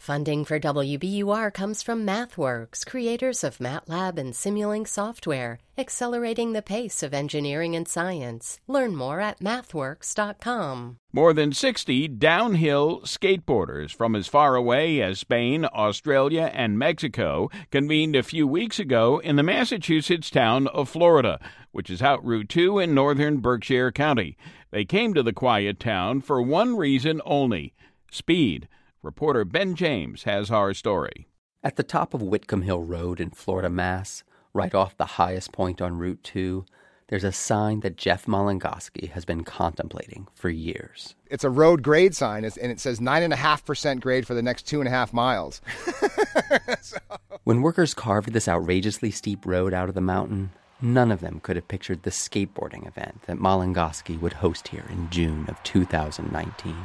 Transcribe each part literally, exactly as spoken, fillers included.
Funding for W B U R comes from MathWorks, creators of MATLAB and Simulink software, accelerating the pace of engineering and science. Learn more at mathworks dot com. More than sixty downhill skateboarders from as far away as Spain, Australia, and Mexico convened a few weeks ago in the Massachusetts town of Florida, which is out Route two in northern Berkshire County. They came to the quiet town for one reason only: speed. Reporter Ben James has our story. At the top of Whitcomb Hill Road in Florida, Mass., right off the highest point on Route two, there's a sign that Jeff Malangoski has been contemplating for years. It's a road grade sign, and it says nine point five percent grade for the next two and a half miles. so. When workers carved this outrageously steep road out of the mountain, none of them could have pictured the skateboarding event that Malangoski would host here in June of two thousand nineteen.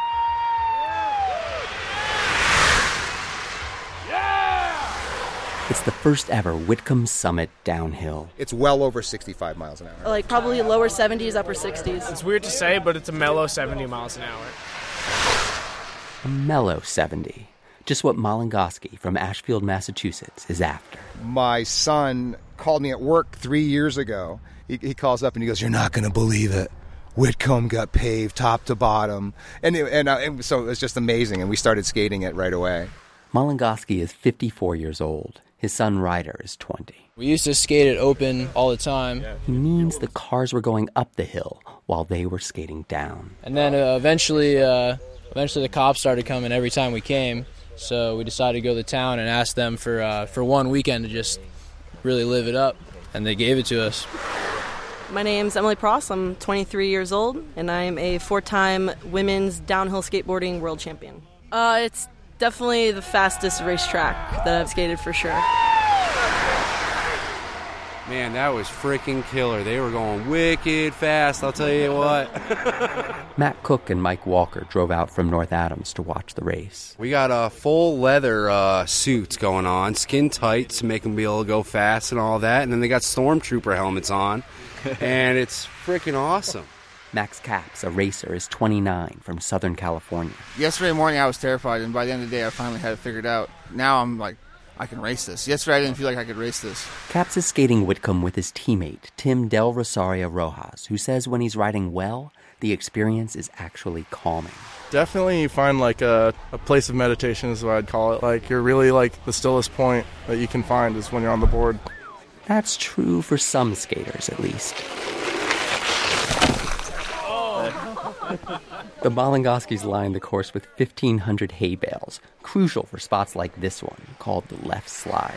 It's the first ever Whitcomb Summit downhill. It's well over sixty-five miles an hour. Like probably lower seventies, upper sixties. It's weird to say, but it's a mellow seventy miles an hour. A mellow seventy. Just what Malangoski from Ashfield, Massachusetts is after. My son called me at work three years ago. He, he calls up and he goes, "You're not going to believe it. Whitcomb got paved top to bottom." And, it, and, uh, and so it was just amazing, and we started skating it right away. Malangoski is fifty-four years old. His son Ryder is twenty. We used to skate it open all the time. He means the cars were going up the hill while they were skating down. And then uh, eventually, uh, eventually the cops started coming every time we came. So we decided to go to town and ask them for uh, for one weekend to just really live it up. And they gave it to us. My name's Emily Pross. I'm twenty-three years old, and I'm a four-time women's downhill skateboarding world champion. Uh, it's definitely the fastest racetrack that I've skated for sure. Man, that was freaking killer. They were going wicked fast, I'll tell you what. Matt Cook and Mike Walker drove out from North Adams to watch the race. We got uh, full leather uh, suits going on, skin tight to make them be able to go fast and all that. And then they got stormtrooper helmets on, and it's freaking awesome. Max Capps, a racer, is twenty-nine from Southern California. Yesterday morning I was terrified, and by the end of the day I finally had it figured out. Now I'm like, I can race this. Yesterday I didn't feel like I could race this. Capps is skating Whitcomb with his teammate, Tim Del Rosario Rojas, who says when he's riding well, the experience is actually calming. Definitely you find like a, a place of meditation is what I'd call it. Like you're really like the stillest point that you can find is when you're on the board. That's true for some skaters, at least. The Malangoskis line the course with fifteen hundred hay bales, crucial for spots like this one, called the left slide.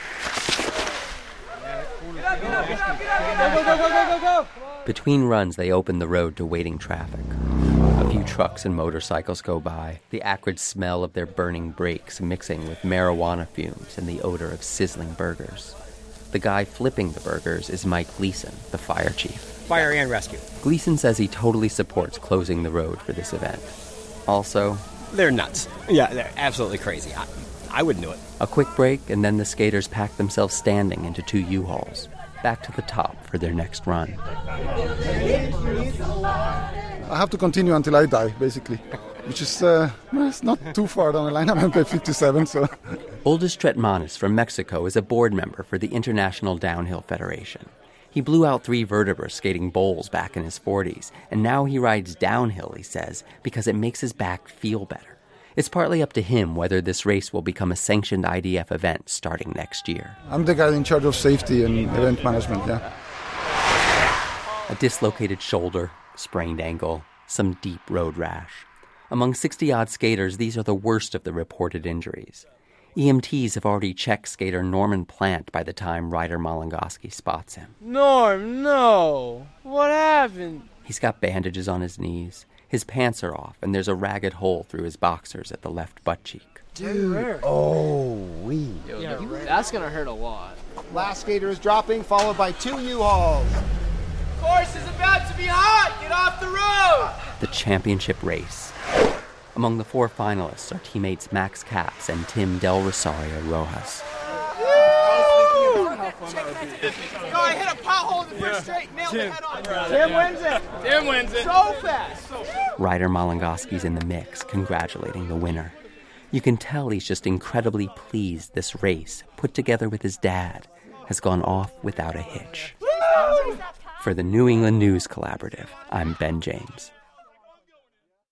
Between runs, they open the road to waiting traffic. A few trucks and motorcycles go by, the acrid smell of their burning brakes mixing with marijuana fumes and the odor of sizzling burgers. The guy flipping the burgers is Mike Gleason, the fire chief. Fire and rescue. Gleason says he totally supports closing the road for this event. Also, they're nuts. Yeah, they're absolutely crazy. I, I wouldn't do it. A quick break, and then the skaters pack themselves standing into two U-Hauls, back to the top for their next run. I have to continue until I die, basically, which is uh, well, it's not too far down the line. I'm at fifty-seven, so... Oldest Tretmanis from Mexico is a board member for the International Downhill Federation. He blew out three vertebrae skating bowls back in his forties, and now he rides downhill, he says, because it makes his back feel better. It's partly up to him whether this race will become a sanctioned I D F event starting next year. I'm the guy in charge of safety and event management, yeah. A dislocated shoulder, sprained ankle, some deep road rash. Among sixty-odd skaters, these are the worst of the reported injuries. E M Ts have already checked skater Norman Plant by the time Ryder Malangoski spots him. Norm, no! What happened? He's got bandages on his knees. His pants are off, and there's a ragged hole through his boxers at the left butt cheek. Dude, oh, wee. Yeah, that's gonna hurt a lot. Last skater is dropping, followed by two U-Hauls. Course is about to be hot! Get off the road! The championship race. Among the four finalists are teammates Max Capps and Tim Del Rosario Rojas. No, I hit a pothole in the first straight, nailed the head on. Tim wins it. Tim wins it. So fast. Ryder Malangoski's in the mix, congratulating the winner. You can tell he's just incredibly pleased this race, put together with his dad, has gone off without a hitch. For the New England News Collaborative, I'm Ben James.